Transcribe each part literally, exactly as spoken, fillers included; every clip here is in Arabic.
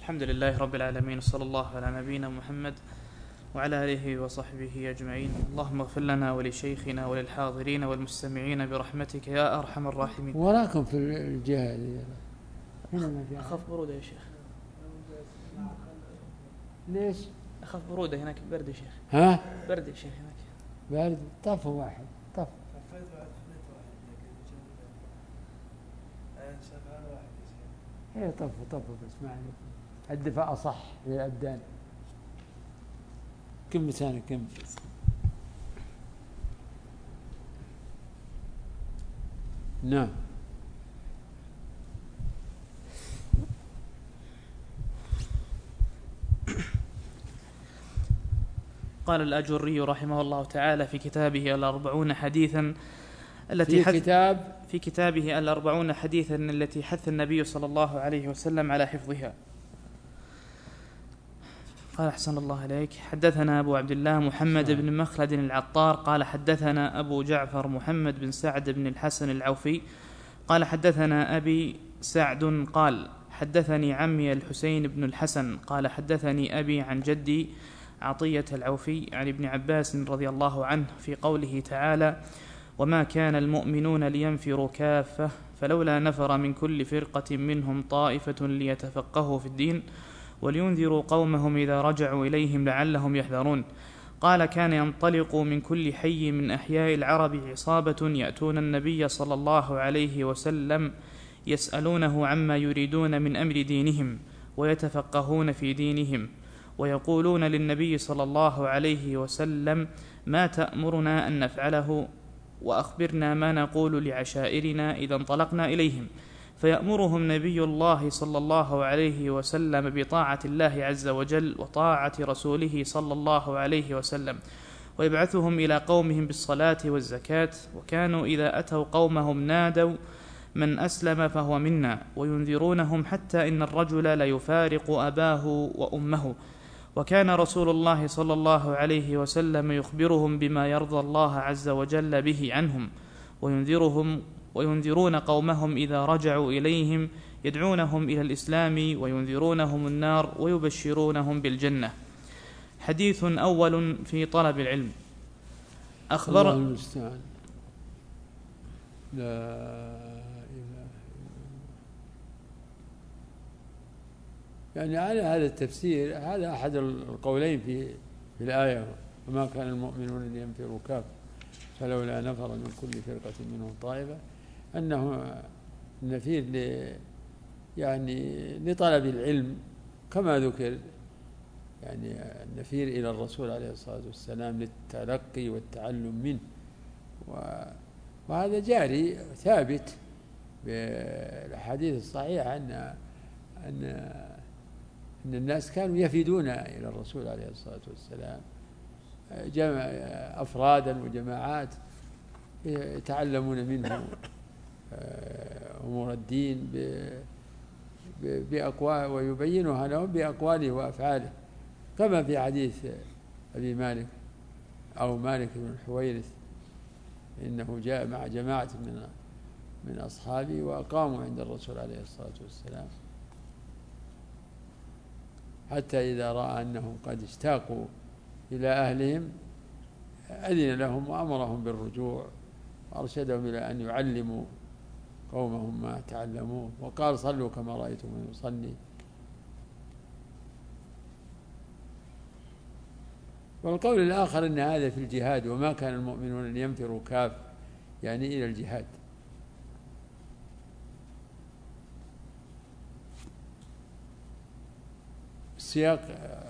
الحمد لله رب العالمين، صلى الله على نبينا محمد وعلى آله وصحبه أجمعين. اللهم اغفر لنا ولشيخنا وللحاضرين والمستمعين برحمتك يا أرحم الراحمين. وراكم في الجهة هنا ما في. أخاف برودة يا شيخ. ليش؟ أخاف برودة هناك، برد يا شيخ. ها؟ برد يا شيخ هناك. برد. طف واحد طف. هي طف طف بس ما عليك. الدفاع أصح للأبدان. كم بسانة كم. نعم. قال الأجري رحمه الله تعالى في كتابه الأربعون حديثا التي في كتاب في كتابه الأربعون حديثا التي حث النبي صلى الله عليه وسلم على حفظها. قال أحسن الله عليك: حدثنا أبو عبد الله محمد صحيح. بن مخلد العطار قال حدثنا أبو جعفر محمد بن سعد بن الحسن العوفي قال حدثنا أبي سعد قال حدثني عمي الحسين بن الحسن قال حدثني أبي عن جدي عطية العوفي عن ابن عباس رضي الله عنه في قوله تعالى: وما كان المؤمنون لينفروا كافة فلولا نفر من كل فرقة منهم طائفة ليتفقهوا في الدين ولينذروا قومهم إذا رجعوا إليهم لعلهم يحذرون. قال: كان ينطلق من كل حي من أحياء العرب عصابة يأتون النبي صلى الله عليه وسلم يسألونه عما يريدون من أمر دينهم ويتفقهون في دينهم، ويقولون للنبي صلى الله عليه وسلم: ما تأمرنا أن نفعله، وأخبرنا ما نقول لعشائرنا إذا انطلقنا إليهم. فيأمرهم نبي الله صلى الله عليه وسلم بطاعة الله عز وجل وطاعة رسوله صلى الله عليه وسلم، ويبعثهم إلى قومهم بالصلاة والزكاة. وكانوا إذا أتوا قومهم نادوا: من أسلم فهو منا، وينذرونهم حتى إن الرجل ليفارق أباه وأمه. وكان رسول الله صلى الله عليه وسلم يخبرهم بما يرضى الله عز وجل به عنهم، وينذرهم وينذرون قومهم إذا رجعوا إليهم، يدعونهم إلى الإسلام وينذرونهم النار ويبشرونهم بالجنة. حديث أول في طلب العلم. أخبر الله المستعان. لا إله يعني على هذا التفسير، هذا أحد القولين في في الآية: وما كان المؤمنون لينفروا كافة فلولا نفر من كل فرقة منهم طائفة، أنه النفير يعني لطلب العلم كما ذكر، يعني النفير إلى الرسول عليه الصلاة والسلام للتلقي والتعلم منه، وهذا جاري ثابت بالأحاديث الصحيحة أن أن أن الناس كانوا يفيدون إلى الرسول عليه الصلاة والسلام، جمع أفرادا وجماعات يتعلمون منه أمور الدين بأقوال ويبينها لهم بأقواله وأفعاله، كما في حديث أبي مالك أو مالك بن الحويرث: إنه جاء مع جماعة من من أصحابه وأقاموا عند الرسول عليه الصلاة والسلام، حتى إذا رأى أنهم قد اشتاقوا إلى أهلهم أذن لهم وأمرهم بالرجوع، وأرشدهم إلى أن يعلموا قومهم ما تعلموه، وقال: صلوا كما رأيتم يصلي. والقول الآخر أن هذا في الجهاد: وما كان المؤمنون لينفروا كاف، يعني إلى الجهاد. سياق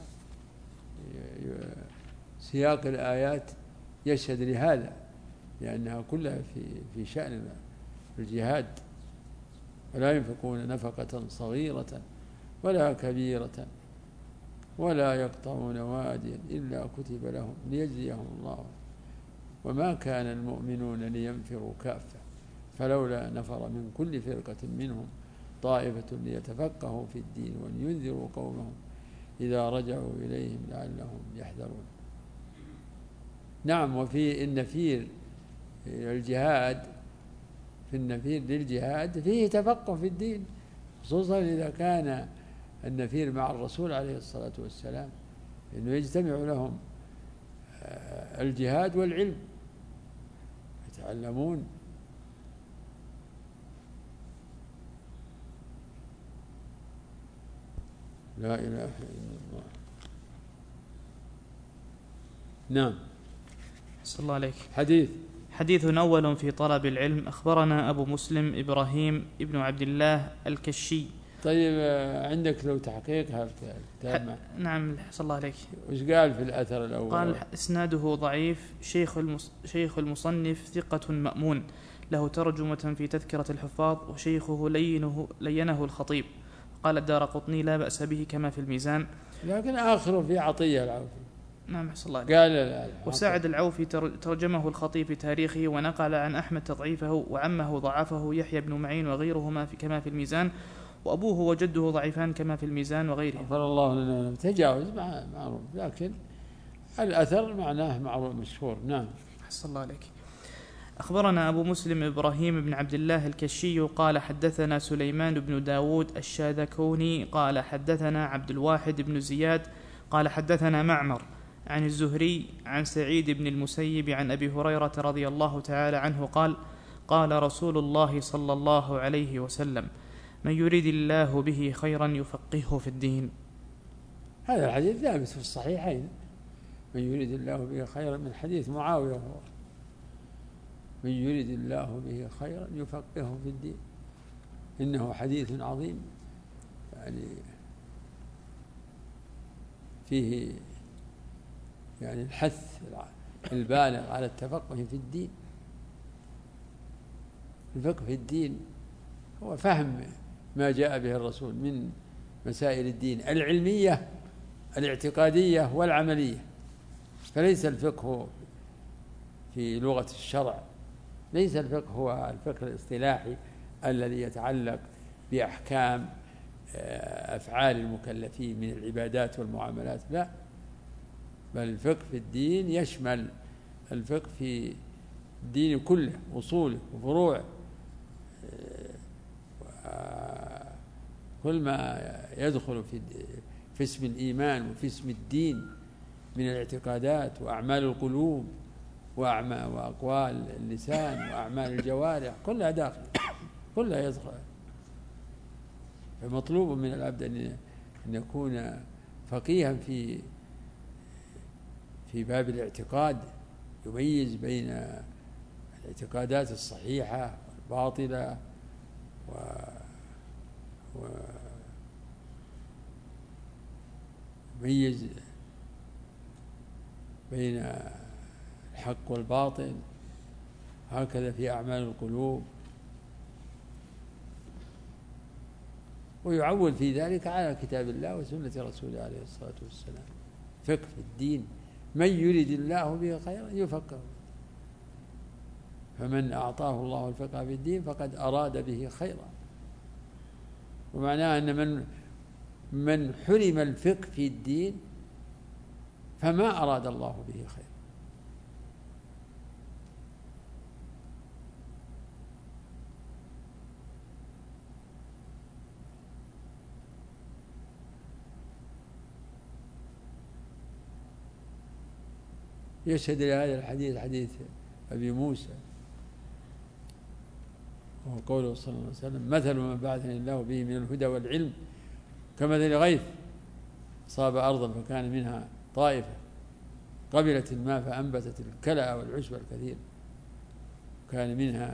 سياق الآيات يشهد لهذا، لأنها كلها في في شأن الجهاد: ولا ينفقون نفقة صغيرة ولا كبيرة ولا يقطعون واديا إلا كتب لهم ليجزيهم الله. وما كان المؤمنون لينفروا كافة فلولا نفر من كل فرقة منهم طائفة ليتفقهوا في الدين ولينذروا قومهم إذا رجعوا إليهم لعلهم يحذرون. نعم. وفي النفير الجهاد، في النفير للجهاد فيه تفقه في الدين، خصوصا إذا كان النفير مع الرسول عليه الصلاة والسلام، إنه يجتمع لهم الجهاد والعلم، يتعلمون. لا إله إلا الله. نعم. صلى الله عليك. حديث حديث أول في طلب العلم. أخبرنا أبو مسلم إبراهيم ابن عبد الله الكشي. طيب عندك لو تحقيق هذا الكتاب؟ نعم صلى الله عليك. وش قال في الأثر الأول؟ قال إسناده ضعيف، شيخ المص... شيخ المصنف ثقة مأمون، له ترجمة في تذكرة الحفاظ، وشيخه لينه لينه الخطيب. قال الدارقطني لا بأس به كما في الميزان، لكن آخره في عطية العوفي. نعم صلى الله عليك. قال لا لا. وسعد العوفي ترجمه الخطيب في تاريخه، ونقل عن أحمد تضعيفه، وعمه ضعفه يحيى بن معين وغيرهما في كما في الميزان، وأبوه وجده ضعيفان كما في الميزان وغيره. غفر الله لنا. تجاوز معروف، لكن الأثر معناه معروف مشهور. نعم. حسن الله عليك. أخبرنا أبو مسلم إبراهيم بن عبد الله الكشي قال حدثنا سليمان بن داود الشاذكوني قال حدثنا عبد الواحد بن زياد قال حدثنا معمر عن الزهري عن سعيد بن المسيب عن أبي هريرة رضي الله تعالى عنه قال قال رسول الله صلى الله عليه وسلم: من يريد الله به خيرا يفقهه في الدين. هذا الحديث ثابت في الصحيحين، من يريد الله به خيرا، من حديث معاوية هو: من يريد الله به خيرا يفقهه في الدين. إنه حديث عظيم، يعني فيه يعني الحث البالغ على التفقه في الدين. الفقه في الدين هو فهم ما جاء به الرسول من مسائل الدين العلمية الاعتقادية والعملية. فليس الفقه في لغة الشرع، ليس الفقه هو الفقه الاصطلاحي الذي يتعلق بأحكام أفعال المكلفين من العبادات والمعاملات، لا، بل الفقه في الدين يشمل الفقه في الدين كله، أصوله وفروعه، كل ما يدخل في في اسم الإيمان وفي اسم الدين من الاعتقادات وأعمال القلوب وأعمال وأقوال اللسان وأعمال الجوارح، كلها داخل، كلها يدخل. فمطلوب من العبد أن يكون فقيها في في باب الاعتقاد، يميز بين الاعتقادات الصحيحة والباطلة، و ويميز بين الحق والباطل، هكذا في أعمال القلوب، ويعول في ذلك على كتاب الله وسنة رسوله عليه الصلاة والسلام. فقه في الدين، من يريد الله به خيرا يفقهه، فمن أعطاه الله الفقه في الدين فقد أراد به خيرا. ومعناه أن من من حرم الفقه في الدين فما أراد الله به خيرا. يشهد لهذا الحديث حديث أبي موسى، وهو قوله صلى الله عليه وسلم: مثل ما بعثني الله به من الهدى والعلم كمثل غيث صاب أرضا فكان منها طائفة قبلت الماء فأنبتت الكلأ والعشب الكثير، كان منها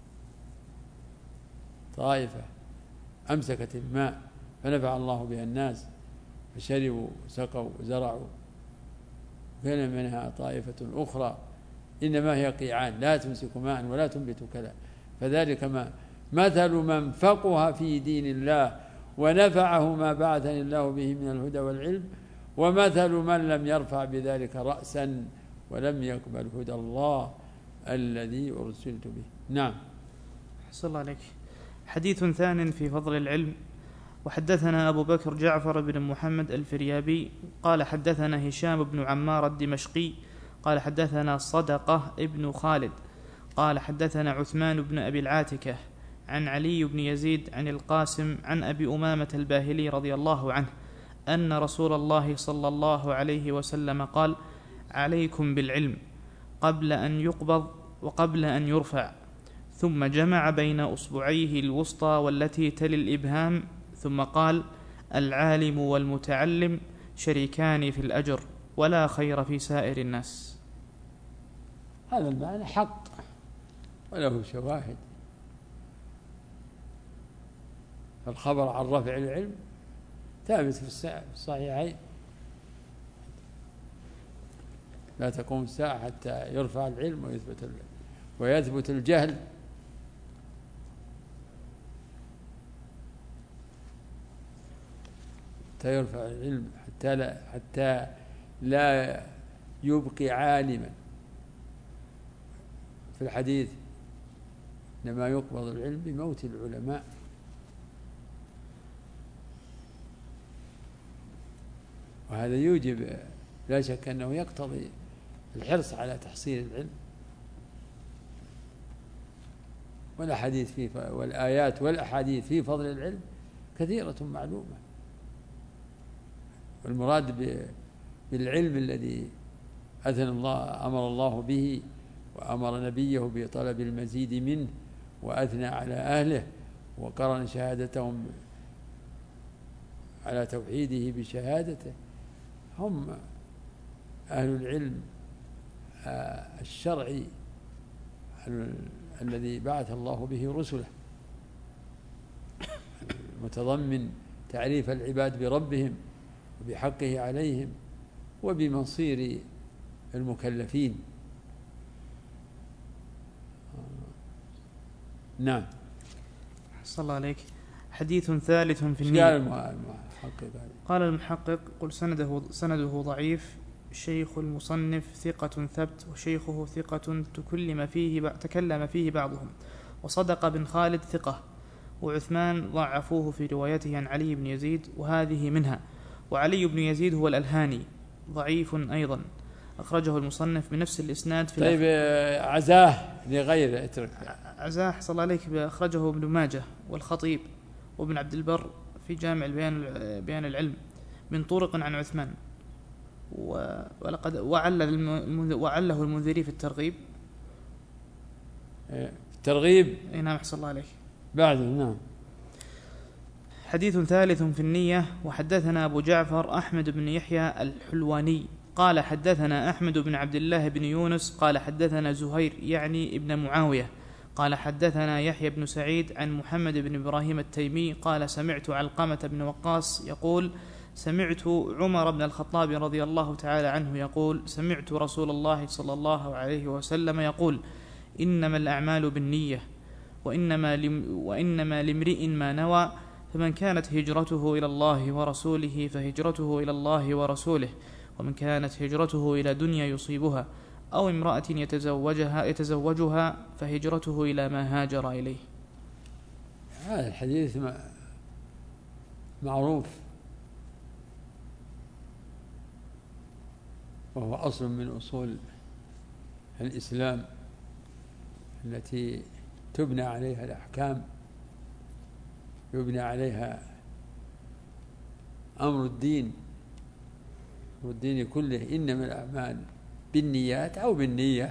طائفة أمسكت الماء فنفع الله بها الناس فشربوا وسقوا وزرعوا، كان منها طائفة أخرى إنما هي قيعان لا تمسك ماء ولا تنبت كلأ، فذلك ما مثل من فقه في دين الله ونفعه ما بعثني الله به من الهدى والعلم، ومثل من لم يرفع بذلك رأسا ولم يقبل هدى الله الذي أرسلت به. نعم. حسن الله عليك. حديث ثان في فضل العلم. وحدثنا أبو بكر جعفر بن محمد الفريابي قال حدثنا هشام بن عمار الدمشقي قال حدثنا صدقة ابن خالد قال حدثنا عثمان بن أبي العاتكة عن علي بن يزيد عن القاسم عن أبي أمامة الباهلي رضي الله عنه أن رسول الله صلى الله عليه وسلم قال: عليكم بالعلم قبل أن يقبض وقبل أن يرفع. ثم جمع بين أصبعيه الوسطى والتي تلي الإبهام ثم قال: العالم والمتعلم شريكان في الأجر ولا خير في سائر الناس. هذا المعنى حق وله شواهد. الخبر عن رفع العلم ثابت في الصحيحين، لا تقوم الساعة حتى يرفع العلم ويثبت ويثبت الجهل. حتى يرفع العلم حتى لا, حتى لا يبقي عالما. في الحديث: إنما يقبض العلم بموت العلماء. وهذا يوجب لا شك أنه يقتضي الحرص على تحصيل العلم. والأحاديث في والآيات والأحاديث في فضل العلم كثيرة معلومة. والمراد بالعلم الذي أذن الله أمر الله به وأمر نبيه بطلب المزيد منه وأثنى على أهله وقرن شهادتهم على توحيده بشهادته، هم أهل العلم الشرعي الذي بعث الله به رسله، متضمن تعريف العباد بربهم وبحقه عليهم وبمصير المكلفين. نعم. صلى الله عليك. حديث ثالث في النية. قال المحقق: قل سنده, سنده ضعيف، شيخ المصنف ثقة ثبت وشيخه ثقة تكلم فيه تكلم فيه بعضهم، وصدق بن خالد ثقة، وعثمان ضعفوه في روايته عن علي بن يزيد وهذه منها. وعلي بن يزيد هو الألهاني ضعيف أيضا، أخرجه المصنف بنفس الإسناد في طيب عزاه لغير اترك عزاه صلى الله عليك أخرجه ابن ماجه والخطيب وابن عبد البر في جامع البيان بيان العلم من طرق عن عثمان، ولقد وعل وعله المنذري في الترغيب. الترغيب نعم أحسن الله عليك. بعد نعم. حديث ثالث في النية. وحدثنا أبو جعفر أحمد بن يحيى الحلواني قال حدثنا أحمد بن عبد الله بن يونس قال حدثنا زهير يعني ابن معاوية قال حدثنا يحيى بن سعيد عن محمد بن إبراهيم التيمي قال سمعت علقمة بن وقاص يقول سمعت عمر بن الخطاب رضي الله تعالى عنه يقول سمعت رسول الله صلى الله عليه وسلم يقول إنما الأعمال بالنية وإنما, لم وإنما لامرئ ما نوى، فمن كانت هجرته إلى الله ورسوله فهجرته إلى الله ورسوله، ومن كانت هجرته إلى دنيا يصيبها أو امرأة يتزوجها, يتزوجها فهجرته إلى ما هاجر إليه. هذا الحديث معروف وهو أصل من أصول الإسلام التي تبنى عليها الأحكام، يبنى عليها أمر الدين والدين كله. إنما الأعمال بالنيات أو بالنية.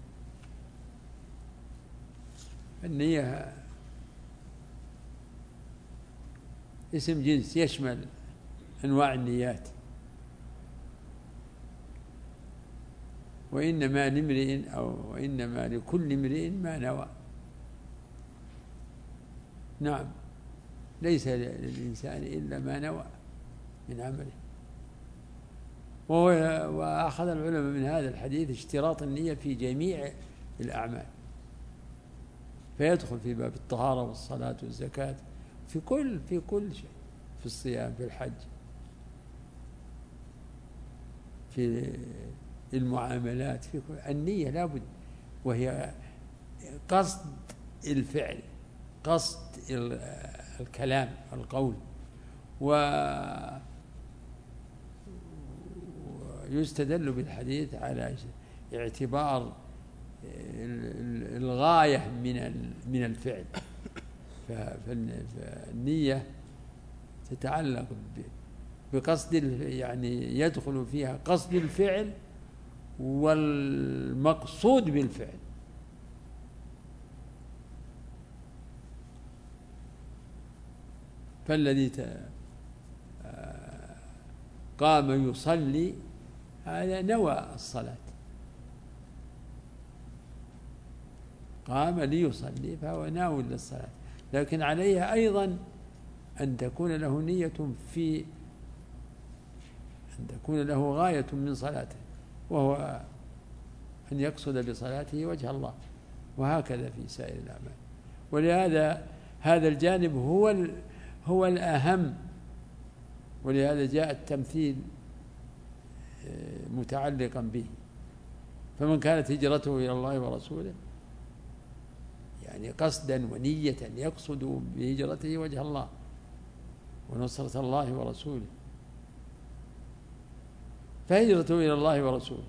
النية اسم جنس يشمل أنواع النيات. وإنما لامرئ أو وإنما لكل امرئ ما نوى. نعم، ليس للإنسان إلا ما نوى من عمله. وأخذ العلماء من هذا الحديث اشتراط النية في جميع الأعمال، فيدخل في باب الطهارة والصلاة والزكاة في كل في كل شيء، في الصيام، في الحج، في المعاملات، في كل النية لابد، وهي قصد الفعل، قصد الكلام القول. ويستدل بالحديث على اعتبار الغاية من من الفعل، فالنية تتعلق بقصد، يعني يدخل فيها قصد الفعل والمقصود بالفعل. فالذي قام يصلي هذا نوى الصلاة، قام ليصلي فهو ناوي للصلاة، لكن عليه أيضا أن تكون له نية في أن تكون له غاية من صلاته، وهو أن يقصد بصلاته وجه الله، وهكذا في سائر الأعمال. ولهذا هذا الجانب هو هو الأهم، ولهذا جاء التمثيل متعلقا به. فمن كانت هجرته إلى الله ورسوله، يعني قصدا ونية يقصد بهجرته وجه الله ونصرة الله ورسوله، فهجرته إلى الله ورسوله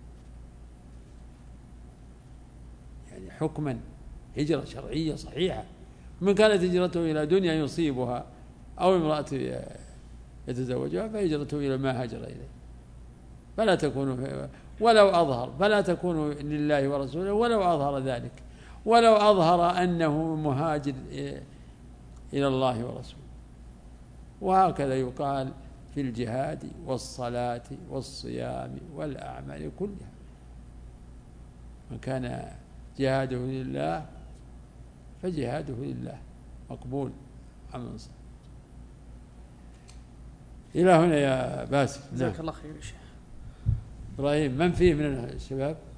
يعني حكما هجرة شرعية صحيحة. من كانت هجرته إلى دنيا يصيبها أو امرأة يتزوجها فهجرته إلى ما هاجر إليه، فلا تكون ولو أظهر، فلا تكون لله ورسوله ولو أظهر ذلك، ولو أظهر أنه مهاجر إلى الله ورسوله. وهكذا يقال في الجهاد والصلاة والصيام والأعمال كلها، من كان جهاده لله فجهاده لله مقبول عمل صالح. إلى هنا يا باسل. جزاك الله خير يا شيخ إبراهيم. من فيه من الشباب؟